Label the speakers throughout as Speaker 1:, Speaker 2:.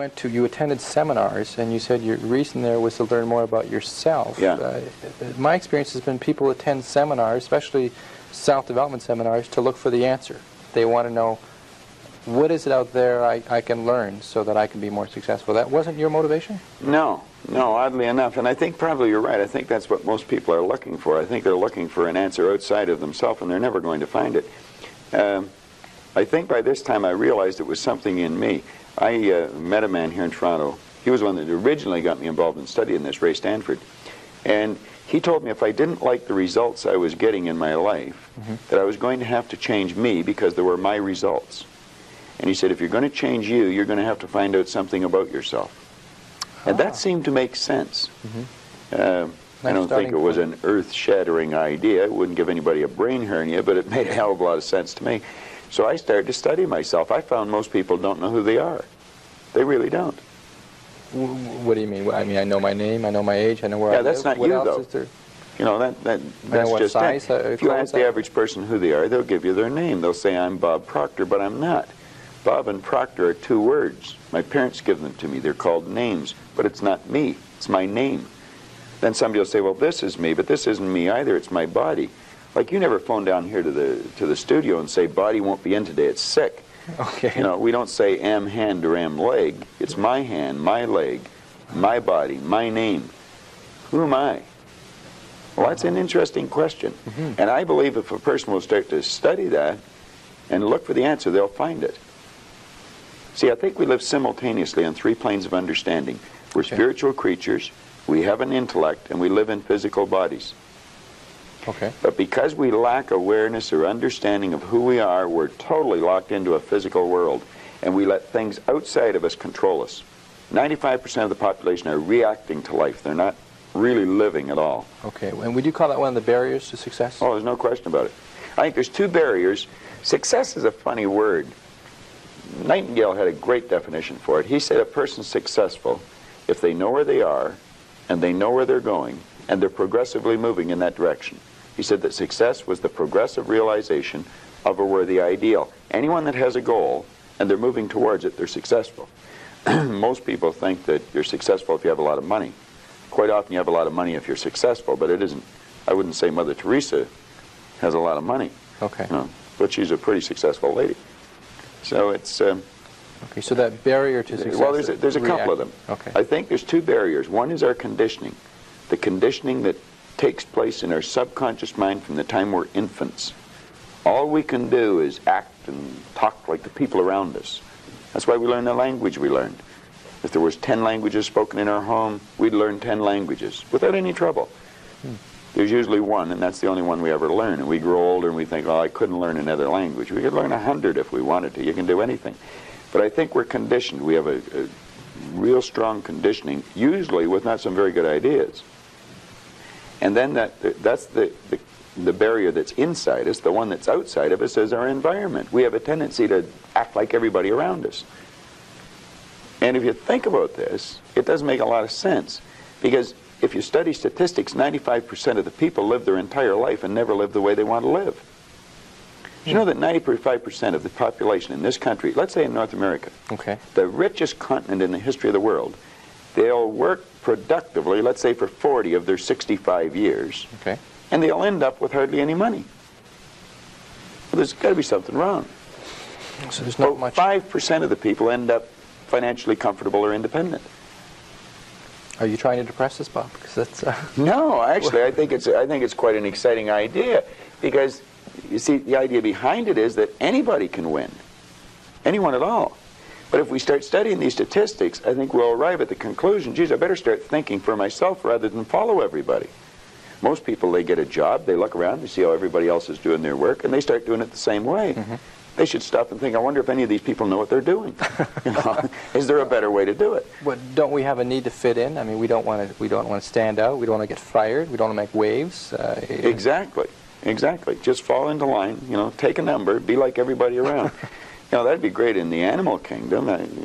Speaker 1: you attended seminars, and you said your reason there was to learn more about yourself.
Speaker 2: Yeah.
Speaker 1: My experience has been people attend seminars, especially self-development seminars, to look for the answer. They want to know, what is it out there I can learn so that I can be more successful? That wasn't your motivation?
Speaker 2: No, oddly enough. And I think probably you're right. I think that's what most people are looking for. I think they're looking for an answer outside of themselves, and they're never going to find it. I think by this time I realized it was something in me. I met a man here in Toronto. He was one that originally got me involved in studying this, Ray Stanford. And he told me if I didn't like the results I was getting in my life, that I was going to have to change me because they were my results. And he said, if you're going to change you, you're going to have to find out something about yourself. And that seemed to make sense. I don't think it was an earth-shattering idea. It wouldn't give anybody a brain hernia, but it made a hell of a lot of sense to me. So I started to study myself. I found most people don't know who they are. They really don't.
Speaker 1: What do you mean? I mean, I know my name, I know my age, I know where I live.
Speaker 2: Yeah, that's not
Speaker 1: what
Speaker 2: you,
Speaker 1: else
Speaker 2: though.
Speaker 1: is there?
Speaker 2: You know, that's just
Speaker 1: size,
Speaker 2: it. If you ask the average person who they are, they'll give you their name. They'll say, I'm Bob Proctor, but I'm not. Bob and Proctor are two words. My parents give them to me. They're called names, but it's not me. It's my name. Then somebody will say, well, this is me, but this isn't me either. It's my body. Like, you never phone down here to the studio and say, body won't be in today, it's sick.
Speaker 1: Okay.
Speaker 2: You know, we don't say am hand or am leg. It's my hand, my leg, my body, my name. Who am I? Well, that's an interesting question. And I believe if a person will start to study that and look for the answer, they'll find it. See, I think we live simultaneously on three planes of understanding. We're spiritual creatures, we have an intellect, and we live in physical bodies.
Speaker 1: Okay.
Speaker 2: But because we lack awareness or understanding of who we are, we're totally locked into a physical world, and we let things outside of us control us. 95% of the population are reacting to life. They're not really living at all.
Speaker 1: Okay. And would you call that one of the barriers to success?
Speaker 2: Oh, there's no question about it. I think there's two barriers. Success is a funny word. Nightingale had a great definition for it. He said a person's successful if they know where they are, and they know where they're going, and they're progressively moving in that direction. He said that success was the progressive realization of a worthy ideal. Anyone that has a goal and they're moving towards it, they're successful. Most people think that you're successful if you have a lot of money. Quite often you have a lot of money if you're successful, but it isn't. I wouldn't say Mother Teresa has a lot of money.
Speaker 1: Okay.
Speaker 2: You know, but she's a pretty successful lady. So it's...
Speaker 1: okay, so that barrier to success...
Speaker 2: Well, there's a couple of them.
Speaker 1: Okay.
Speaker 2: I think there's two barriers. One is our conditioning. The conditioning that takes place in our subconscious mind from the time we're infants. All we can do is act and talk like the people around us. That's why we learn the language we learned. If there was 10 languages spoken in our home, we'd learn 10 languages without any trouble. There's usually one, and that's the only one we ever learn. And we grow older and we think, oh, I couldn't learn another language. We could learn 100 if we wanted to. You can do anything. But I think we're conditioned. We have a real strong conditioning, usually with not some very good ideas. And then that's the barrier that's inside us. The one that's outside of us is our environment. We have a tendency to act like everybody around us. And if you think about this, it does make a lot of sense. Because if you study statistics, 95% of the people live their entire life and never live the way they want to live. You know that 95% of the population in this country, let's say in North America, the richest continent in the history of the world, they'll work productively, let's say for 40 of their 65 years, and they'll end up with hardly any money. Well, there's got to be something wrong.
Speaker 1: So there's not much...
Speaker 2: 5% of the people end up financially comfortable or independent.
Speaker 1: Are you trying to depress us, Bob? Because that's...
Speaker 2: No, actually, I think it's quite an exciting idea, because you see, the idea behind it is that anybody can win, anyone at all. But if we start studying these statistics, I think we'll arrive at the conclusion, geez, I better start thinking for myself rather than follow everybody. Most people, they get a job, they look around, they see how everybody else is doing their work, and they start doing it the same way. They should stop and think, I wonder if any of these people know what they're doing. You know, is there a better way to do it?
Speaker 1: But don't we have a need to fit in? I mean, we don't want to stand out, we don't want to get fired, we don't want to make waves.
Speaker 2: Exactly. Exactly. Just fall into line, you know, take a number, be like everybody around. You know, that'd be great in the animal kingdom,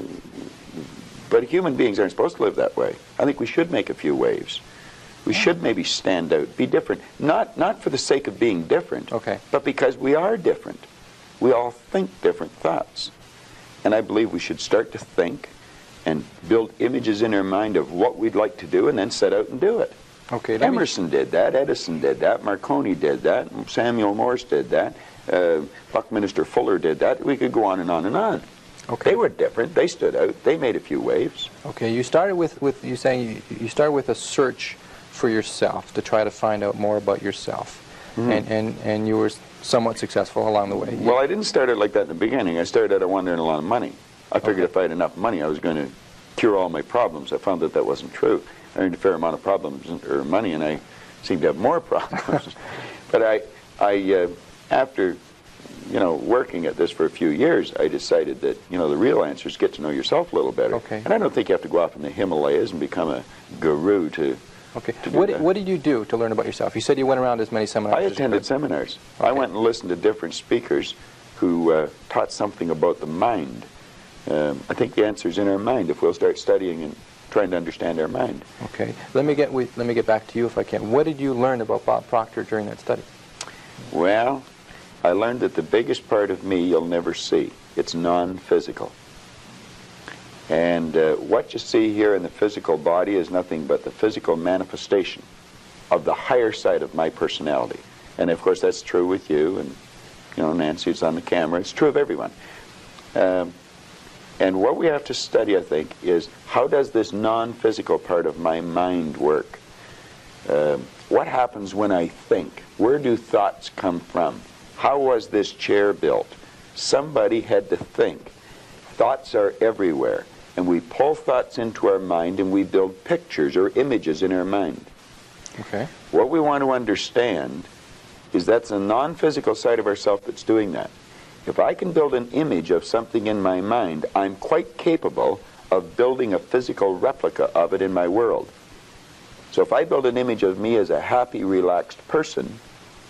Speaker 2: but human beings aren't supposed to live that way. I think we should make a few waves. We should maybe stand out, be different. Not for the sake of being different, but because we are different. We all think different thoughts. And I believe we should start to think and build images in our mind of what we'd like to do and then set out and do it.
Speaker 1: Okay.
Speaker 2: Emerson did that, Edison did that, Marconi did that, Samuel Morse did that, Buckminster Fuller did that. We could go on and on and on.
Speaker 1: Okay.
Speaker 2: They were different. They stood out. They made a few waves.
Speaker 1: Okay. You started with you saying you started with a search for yourself to try to find out more about yourself, and you were somewhat successful along the way.
Speaker 2: Well, I didn't start out like that in the beginning. I started out, I wanted to earn a lot of money. I figured if I had enough money, I was going to cure all my problems. I found that that wasn't true. I earned a fair amount of problems or money, and I seemed to have more problems. But I after working at this for a few years, I decided that the real answer is to get to know yourself a little better.
Speaker 1: Okay.
Speaker 2: And I don't think you have to go off in the Himalayas and become a guru to.
Speaker 1: Okay.
Speaker 2: To do that.
Speaker 1: What did you do to learn about yourself? You said you went around as many seminars.
Speaker 2: I
Speaker 1: as you
Speaker 2: attended
Speaker 1: could.
Speaker 2: seminars.
Speaker 1: Okay.
Speaker 2: I went and listened to different speakers who taught something about the mind. I think the answer is in our mind if we'll start studying and trying to understand our mind.
Speaker 1: Okay. Let me get back to you if I can. What did you learn about Bob Proctor during that study?
Speaker 2: Well, I learned that the biggest part of me you'll never see. It's non-physical. And what you see here in the physical body is nothing but the physical manifestation of the higher side of my personality. And of course that's true with you, and Nancy's on the camera. It's true of everyone. And what we have to study, I think, is how does this non-physical part of my mind work? What happens when I think? Where do thoughts come from? How was this chair built? Somebody had to think. Thoughts are everywhere. And we pull thoughts into our mind and we build pictures or images in our mind.
Speaker 1: Okay.
Speaker 2: What we want to understand is that's a non-physical side of ourself that's doing that. If I can build an image of something in my mind, I'm quite capable of building a physical replica of it in my world. So if I build an image of me as a happy, relaxed person,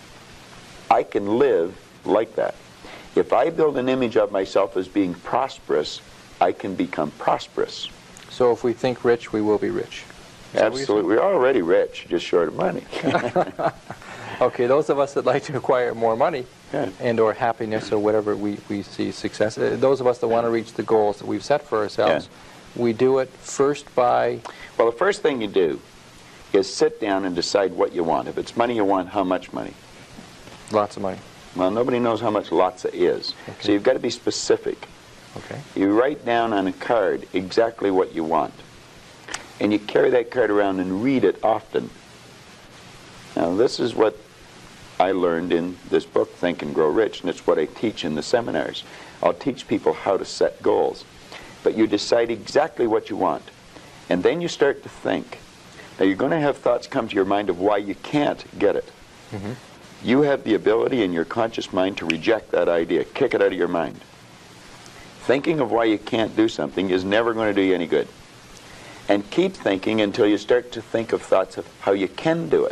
Speaker 2: I can live like that. If I build an image of myself as being prosperous, I can become prosperous.
Speaker 1: So if we think rich, we will be rich. Is that what you're saying?
Speaker 2: Absolutely. We're already rich, just short of money.
Speaker 1: Okay, those of us that like to acquire more money
Speaker 2: Yeah.
Speaker 1: and or happiness or whatever we see success, those of us that want to reach the goals that we've set for ourselves, we do it first by...
Speaker 2: Well, the first thing you do is sit down and decide what you want. If it's money you want, how much money?
Speaker 1: Lots of money.
Speaker 2: Well, nobody knows how much lots is.
Speaker 1: Okay.
Speaker 2: So you've got to be specific.
Speaker 1: Okay.
Speaker 2: You write down on a card exactly what you want. And you carry that card around and read it often. Now, this is what I learned in this book, Think and Grow Rich, and it's what I teach in the seminars. I'll teach people how to set goals. But you decide exactly what you want. And then you start to think. Now, you're going to have thoughts come to your mind of why you can't get it.
Speaker 1: Mm-hmm.
Speaker 2: You have the ability in your conscious mind to reject that idea, kick it out of your mind. Thinking of why you can't do something is never going to do you any good. And keep thinking until you start to think of thoughts of how you can do it.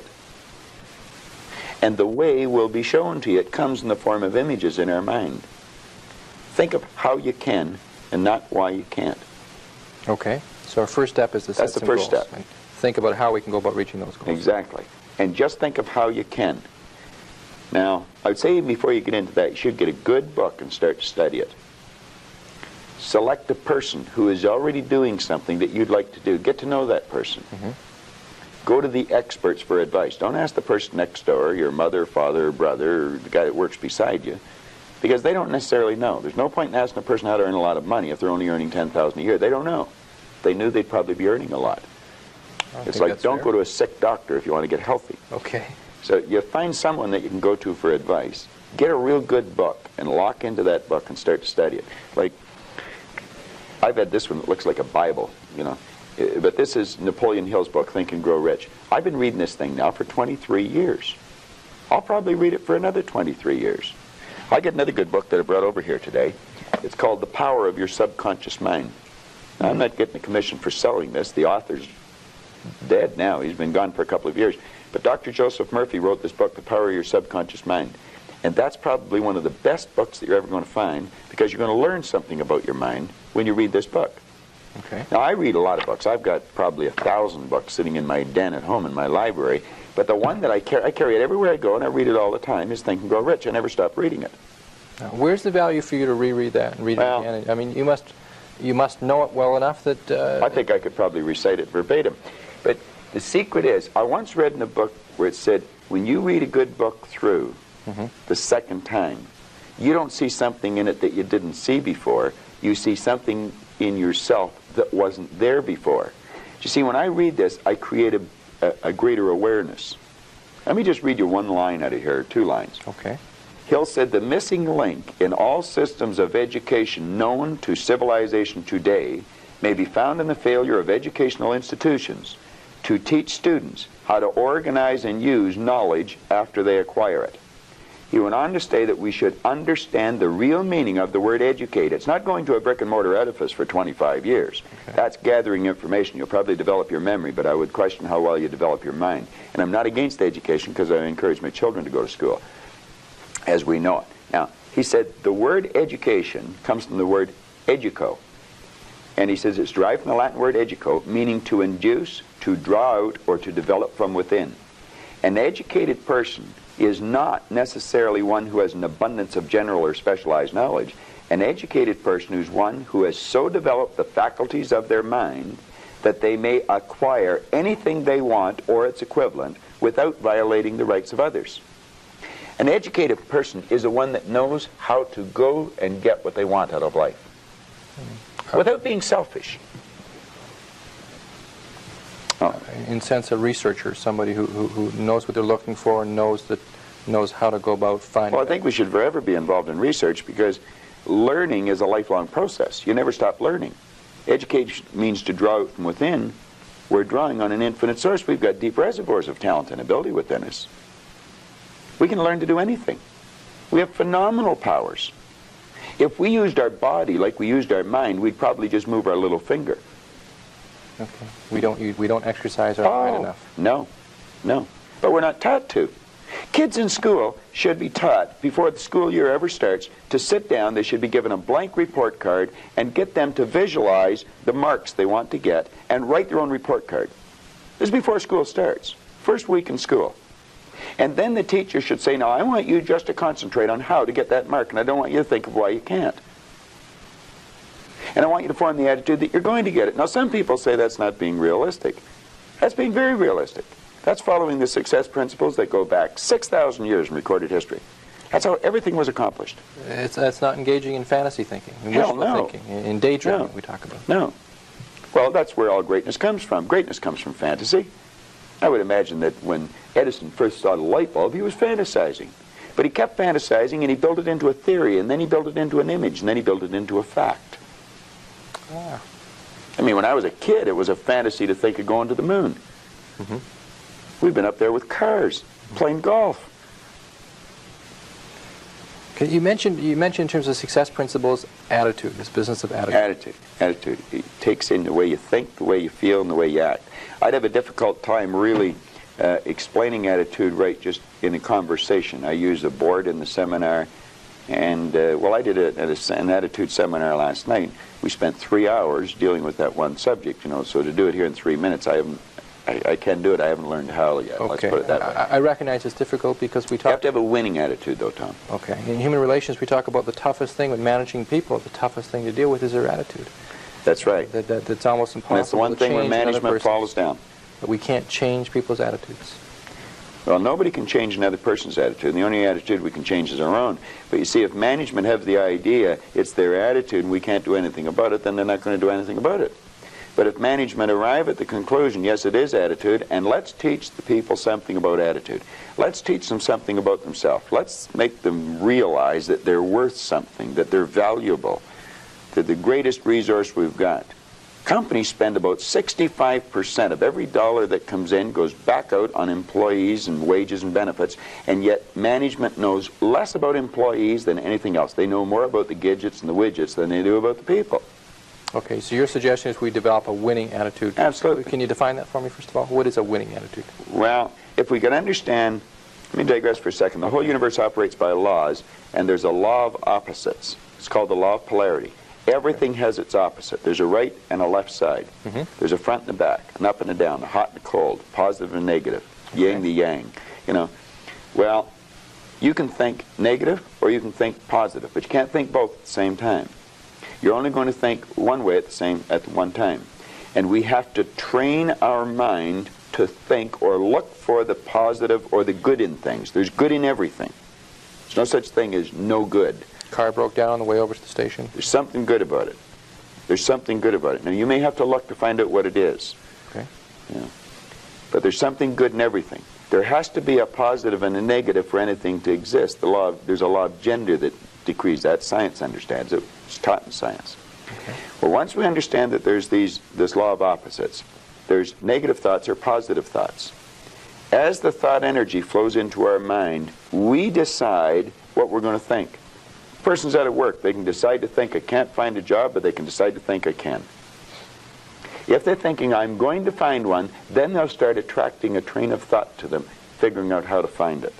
Speaker 2: And the way will be shown to you. It comes in the form of images in our mind. Think of how you can and not why you can't.
Speaker 1: Okay. So our first step is to set
Speaker 2: That's the
Speaker 1: some
Speaker 2: first
Speaker 1: goals.
Speaker 2: step.
Speaker 1: And think about how we can go about reaching those goals.
Speaker 2: Exactly. And just think of how you can. Now, I would say before you get into that, you should get a good book and start to study it. Select a person who is already doing something that you'd like to do. Get to know that person.
Speaker 1: Mm-hmm.
Speaker 2: Go to the experts for advice. Don't ask the person next door, your mother, father, brother, or the guy that works beside you, because they don't necessarily know. There's no point in asking a person how to earn a lot of money if they're only earning $10,000 a year. They don't know. If they knew, they'd probably be earning a lot. It's like, don't go to a sick doctor if you want to get healthy.
Speaker 1: Okay.
Speaker 2: So you find someone that you can go to for advice. Get a real good book and lock into that book and start to study it. Like, I've had this one that looks like a Bible, but this is Napoleon Hill's book, Think and Grow Rich. I've been reading this thing now for 23 years. I'll probably read it for another 23 years. I get another good book that I brought over here today. It's called The Power of Your Subconscious Mind. Now, I'm not getting a commission for selling this. The author's dead now. He's been gone for a couple of years. But Dr. Joseph Murphy wrote this book, The Power of Your Subconscious Mind. And that's probably one of the best books that you're ever going to find, because you're going to learn something about your mind when you read this book.
Speaker 1: Okay.
Speaker 2: Now, I read a lot of books. I've got probably 1,000 books sitting in my den at home in my library. But the one that I carry it everywhere I go, and I read it all the time, is Think and Grow Rich. I never stop reading it.
Speaker 1: Now, where's the value for you to reread that and read it again? I mean, you must you must know it well enough that...
Speaker 2: I think I could probably recite it verbatim. But the secret is, I once read in a book where it said, when you read a good book through the second time, you don't see something in it that you didn't see before. You see something in yourself that wasn't there before. You see, when I read this, I create a greater awareness. Let me just read you one line out of here, 2 lines.
Speaker 1: Okay.
Speaker 2: Hill said, the missing link in all systems of education known to civilization today may be found in the failure of educational institutions to teach students how to organize and use knowledge after they acquire it. He went on to say that we should understand the real meaning of the word educate. It's not going to a brick-and-mortar edifice for 25 years. Okay. That's gathering information. You'll probably develop your memory, but I would question how well you develop your mind. And I'm not against education because I encourage my children to go to school, as we know it. Now, he said the word education comes from the word educo. And he says it's derived from the Latin word educo, meaning to induce, to draw out, or to develop from within. An educated person is not necessarily one who has an abundance of general or specialized knowledge. An educated person is one who has so developed the faculties of their mind that they may acquire anything they want or its equivalent without violating the rights of others. An educated person is the one that knows how to go and get what they want out of life without being selfish.
Speaker 1: In sense, a researcher, somebody who knows what they're looking for and knows how to go about finding
Speaker 2: Well, I think we should forever be involved in research because learning is a lifelong process. You never stop learning. Education means to draw out from within. We're drawing on an infinite source. We've got deep reservoirs of talent and ability within us. We can learn to do anything. We have phenomenal powers. If we used our body like we used our mind, we'd probably just move our little finger.
Speaker 1: Okay. We don't exercise our mind enough.
Speaker 2: No. But we're not taught to. Kids in school should be taught, before the school year ever starts, to sit down. They should be given a blank report card and get them to visualize the marks they want to get and write their own report card. This is before school starts, first week in school. And then the teacher should say, now I want you just to concentrate on how to get that mark, and I don't want you to think of why you can't. And I want you to form the attitude that you're going to get it. Now, some people say that's not being realistic. That's being very realistic. That's following the success principles that go back 6,000 years in recorded history. That's how everything was accomplished.
Speaker 1: That's not engaging in fantasy thinking, in
Speaker 2: Hell,
Speaker 1: wishful thinking, in daydreaming we talk about.
Speaker 2: No. Well, that's where all greatness comes from. Greatness comes from fantasy. I would imagine that when Edison first saw the light bulb, he was fantasizing. But he kept fantasizing, and he built it into a theory, and then he built it into an image, and then he built it into a fact.
Speaker 1: Ah.
Speaker 2: I mean, when I was a kid, it was a fantasy to think of going to the moon. We've been up there with cars, playing golf.
Speaker 1: Okay, you mentioned in terms of success principles, attitude, this business of attitude.
Speaker 2: Attitude. It takes in the way you think, the way you feel, and the way you act. I'd have a difficult time really explaining attitude right just in a conversation. I use a board in the seminar, and well, I did an attitude seminar last night. We spent 3 hours dealing with that one subject, you know, so to do it here in 3 minutes, I can do it. I haven't learned how yet.
Speaker 1: Okay.
Speaker 2: Let's put it that way.
Speaker 1: I recognize it's difficult because we talk...
Speaker 2: You have to have a winning attitude, though, Tom.
Speaker 1: Okay. In human relations, we talk about the toughest thing with managing people. The toughest thing to deal with is their attitude.
Speaker 2: That's right.
Speaker 1: That's almost impossible.
Speaker 2: And that's the one thing where management falls down.
Speaker 1: But we can't change people's attitudes.
Speaker 2: Well, nobody can change another person's attitude. And the only attitude we can change is our own. But you see, if management have the idea it's their attitude and we can't do anything about it, then they're not going to do anything about it. But if management arrive at the conclusion, yes, it is attitude, and let's teach the people something about attitude. Let's teach them something about themselves. Let's make them realize that they're worth something, that they're valuable, that the greatest resource we've got. Companies spend about 65% of every dollar that comes in goes back out on employees and wages and benefits, and yet management knows less about employees than anything else. They know more about the gadgets and the widgets than they do about the people.
Speaker 1: Okay, so your suggestion is we develop a winning attitude.
Speaker 2: Absolutely.
Speaker 1: Can you define that for me, first of all? What is a winning attitude?
Speaker 2: Well, if we can understand, let me digress for a second. The whole universe operates by laws, and there's a law of opposites. It's called the law of polarity. Everything has its opposite. There's a right and a left side. There's a front and a back, an up and a down, a hot and a cold, positive and negative, yin the yang. You know, well, you can think negative or you can think positive, but you can't think both at the same time. You're only going to think one way at one time. And we have to train our mind to think or look for the positive or the good in things. There's good in everything. There's no such thing as no good.
Speaker 1: Car broke down on the way over to the station.
Speaker 2: There's something good about it. There's something good about it. Now, you may have to look to find out what it is.
Speaker 1: Okay.
Speaker 2: Yeah. But there's something good in everything. There has to be a positive and a negative for anything to exist. There's a law of gender that decrees that. Science understands it. It's taught in science.
Speaker 1: Okay.
Speaker 2: Well, once we understand that there's this law of opposites, there's negative thoughts or positive thoughts. As the thought energy flows into our mind, we decide what we're going to think. A person's out of work. They can decide to think, I can't find a job, but they can decide to think, I can. If they're thinking, I'm going to find one, then they'll start attracting a train of thought to them, figuring out how to find it.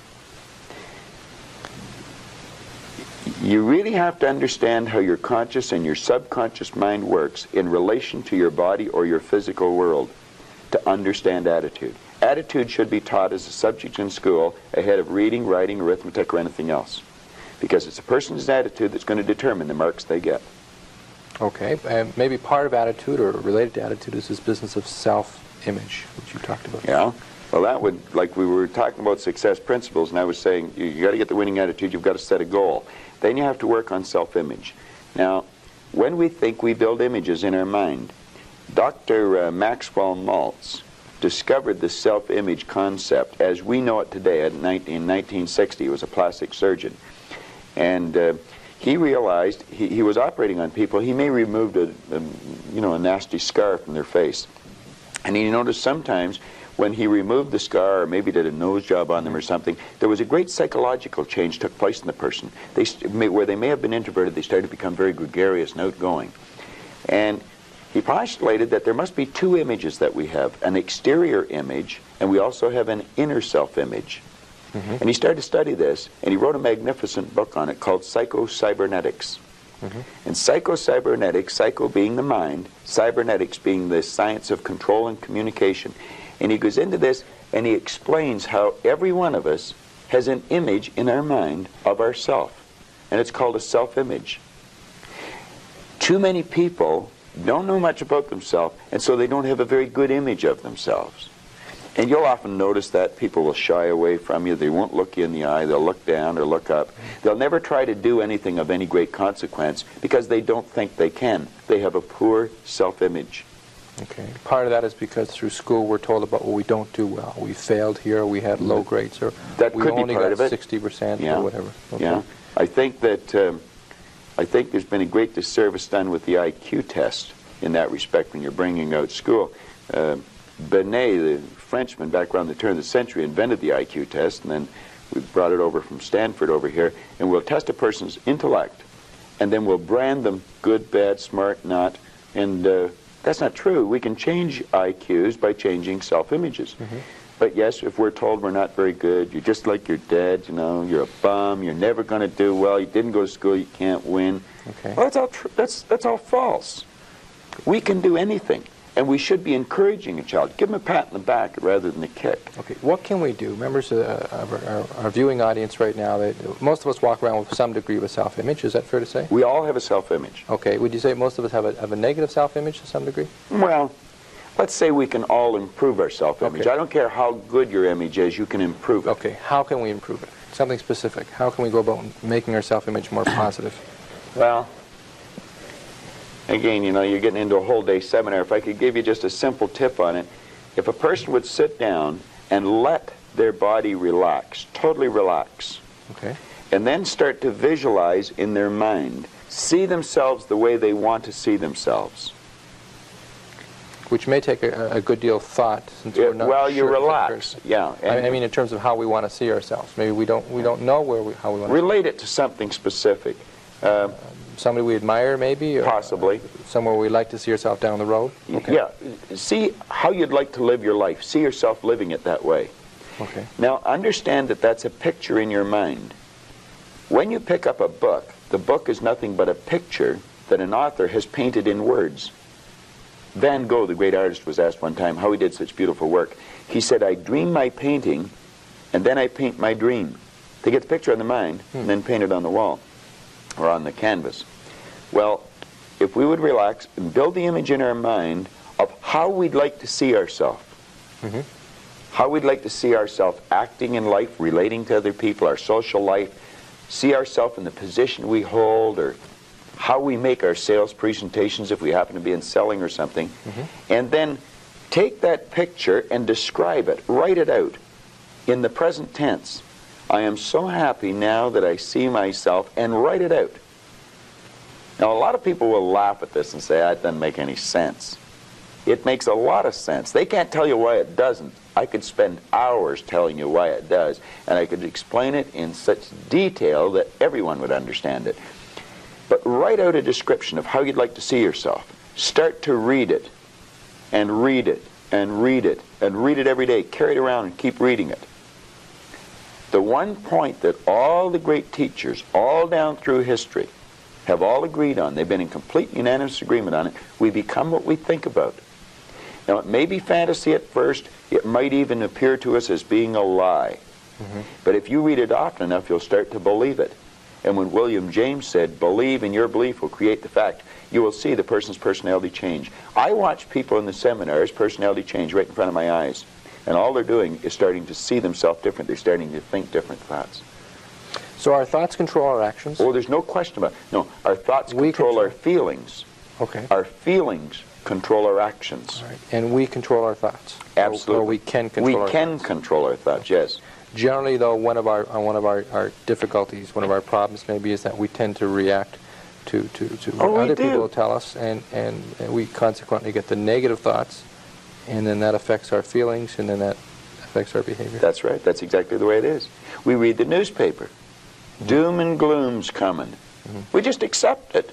Speaker 2: You really have to understand how your conscious and your subconscious mind works in relation to your body or your physical world to understand attitude. Attitude should be taught as a subject in school ahead of reading, writing, arithmetic, or anything else. Because it's a person's attitude that's going to determine the marks they get.
Speaker 1: Okay, and maybe part of attitude or related to attitude is this business of self-image, which you talked about.
Speaker 2: Yeah. Well, that would, like we were talking about success principles, and I was saying you got to get the winning attitude, you've got to set a goal. Then you have to work on self-image. Now, when we think, we build images in our mind. Dr. Maxwell Maltz discovered the self-image concept as we know it today. In 1960, he was a plastic surgeon. And he realized he was operating on people. He may removed a nasty scar from their face. And he noticed sometimes when he removed the scar or maybe did a nose job on them or something, there was a great psychological change took place in the person. Where they may have been introverted, they started to become very gregarious and outgoing. And he postulated that there must be two images that we have, an exterior image, and we also have an inner self-image. Mm-hmm. And he started to study this, and he wrote a magnificent book on it called Psycho-Cybernetics. Mm-hmm. And psycho-cybernetics, psycho being the mind, cybernetics being the science of control and communication. And he goes into this, and he explains how every one of us has an image in our mind of ourself. And it's called a self-image. Too many people don't know much about themselves, and so they don't have a very good image of themselves. And you'll often notice that people will shy away from you. They won't look you in the eye. They'll look down or look up. They'll never try to do anything of any great consequence because they don't think they can. They have a poor self-image.
Speaker 1: Okay. Part of that is because through school we're told about what we don't do well. We failed here, we had low grades, or
Speaker 2: that
Speaker 1: we
Speaker 2: could
Speaker 1: only
Speaker 2: be part
Speaker 1: got
Speaker 2: of it.
Speaker 1: 60%
Speaker 2: Yeah.
Speaker 1: or whatever. Okay.
Speaker 2: Yeah. I think there's been a great disservice done with the IQ test in that respect when you're bringing out school. Binet, the Frenchman back around the turn of the century, invented the IQ test, and then we brought it over from Stanford over here, and we'll test a person's intellect, and then we'll brand them good, bad, smart, not, and that's not true. We can change IQs by changing self-images. Mm-hmm. But yes, if we're told we're not very good, you're just like your dad, you're a bum, you're never going to do well, you didn't go to school, you can't win.
Speaker 1: Okay.
Speaker 2: Well, that's all that's all false. We can do anything. And we should be encouraging a child. Give them a pat on the back rather than a kick.
Speaker 1: Okay, what can we do? Members of our viewing audience right now, most of us walk around with some degree of a self-image. Is that fair to say?
Speaker 2: We all have a self-image.
Speaker 1: Okay, would you say most of us have a negative self-image to some degree?
Speaker 2: Well, let's say we can all improve our self-image.
Speaker 1: Okay.
Speaker 2: I don't care how good your image is, you can improve it.
Speaker 1: Okay, how can we improve it? Something specific. How can we go about making our self-image more positive?
Speaker 2: Well, again, you're getting into a whole day seminar. If I could give you just a simple tip on it, if a person would sit down and let their body relax, totally relax,
Speaker 1: okay,
Speaker 2: and then start to visualize in their mind, see themselves the way they want to see themselves.
Speaker 1: Which may take a good deal of thought, since we're not
Speaker 2: well,
Speaker 1: sure
Speaker 2: you relax, yeah.
Speaker 1: I mean, in terms of how we want to see ourselves. Maybe we don't know how we want to
Speaker 2: relate it to something specific.
Speaker 1: Somebody we admire, maybe? Or,
Speaker 2: possibly.
Speaker 1: Somewhere we'd like to see ourselves down the road? Okay.
Speaker 2: Yeah. See how you'd like to live your life. See yourself living it that way.
Speaker 1: Okay.
Speaker 2: Now, understand that that's a picture in your mind. When you pick up a book, the book is nothing but a picture that an author has painted in words. Van Gogh, the great artist, was asked one time how he did such beautiful work. He said, I dream my painting, and then I paint my dream. They get the picture on the mind, and then paint it on the wall or on the canvas. Well, if we would relax and build the image in our mind of how we'd like to see ourselves. How we'd like to see ourselves acting in life, relating to other people, our social life, see ourselves in the position we hold, or how we make our sales presentations if we happen to be in selling or something, and then take that picture and describe it, write it out in the present tense. I am so happy now that I see myself, and write it out. Now, a lot of people will laugh at this and say, that doesn't make any sense. It makes a lot of sense. They can't tell you why it doesn't. I could spend hours telling you why it does, and I could explain it in such detail that everyone would understand it. But write out a description of how you'd like to see yourself. Start to read it, and read it, and read it, and read it every day. Carry it around and keep reading it. The one point that all the great teachers, all down through history, have all agreed on, they've been in complete unanimous agreement on it, we become what we think about. Now, it may be fantasy at first, it might even appear to us as being a lie. But if you read it often enough, you'll start to believe it. And when William James said, believe and your belief will create the fact, you will see the person's personality change. I watch people in the seminars, personality change right in front of my eyes. And all they're doing is starting to see themselves different. They're starting to think different thoughts.
Speaker 1: So our thoughts control our actions?
Speaker 2: Oh, there's no question about it. No, our thoughts control our feelings.
Speaker 1: Okay.
Speaker 2: Our feelings control our actions.
Speaker 1: All right. And we control our thoughts?
Speaker 2: Absolutely.
Speaker 1: Or we can control our thoughts?
Speaker 2: Control our thoughts, yes.
Speaker 1: Generally, though, one of our difficulties, one of our problems maybe is that we tend to react to what other people tell us, and we consequently get the negative thoughts, and then that affects our feelings, and then that affects our behavior.
Speaker 2: That's right. That's exactly the way it is. We read the newspaper. Doom and gloom's coming. We just accept it.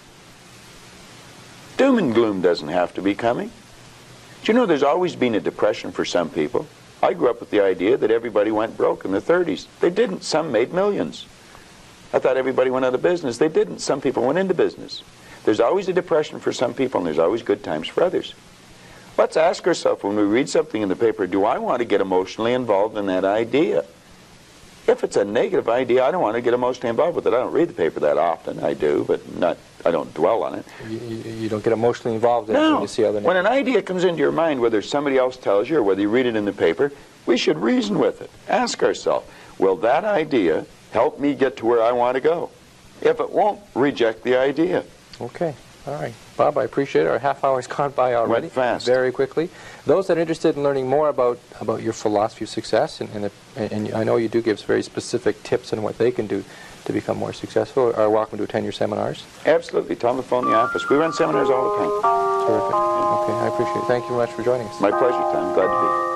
Speaker 2: Doom and gloom doesn't have to be coming. Do you know there's always been a depression for some people? I grew up with the idea that everybody went broke in the 30s. They didn't. Some made millions. I thought everybody went out of business. They didn't. Some people went into business. There's always a depression for some people, and there's always good times for others. Let's ask ourselves when we read something in the paper, do I want to get emotionally involved in that idea? If it's a negative idea, I don't want to get emotionally involved with it. I don't read the paper that often. I do, but I don't dwell on it.
Speaker 1: You don't get emotionally involved in it when you see other negative.
Speaker 2: When an idea comes into your mind, whether somebody else tells you or whether you read it in the paper, we should reason with it. Ask ourselves, will that idea help me get to where I want to go? If it won't, reject the idea.
Speaker 1: Okay. All right. Bob, I appreciate it. Our half hour's gone by already.
Speaker 2: Went fast.
Speaker 1: Very quickly. Those that are interested in learning more about your philosophy of success, and I know you do give very specific tips on what they can do to become more successful, are welcome to attend your seminars.
Speaker 2: Absolutely. Tell them to phone the office. We run seminars all the time.
Speaker 1: Terrific. Okay, I appreciate it. Thank you very much for joining us.
Speaker 2: My pleasure, Tom. Glad to be here.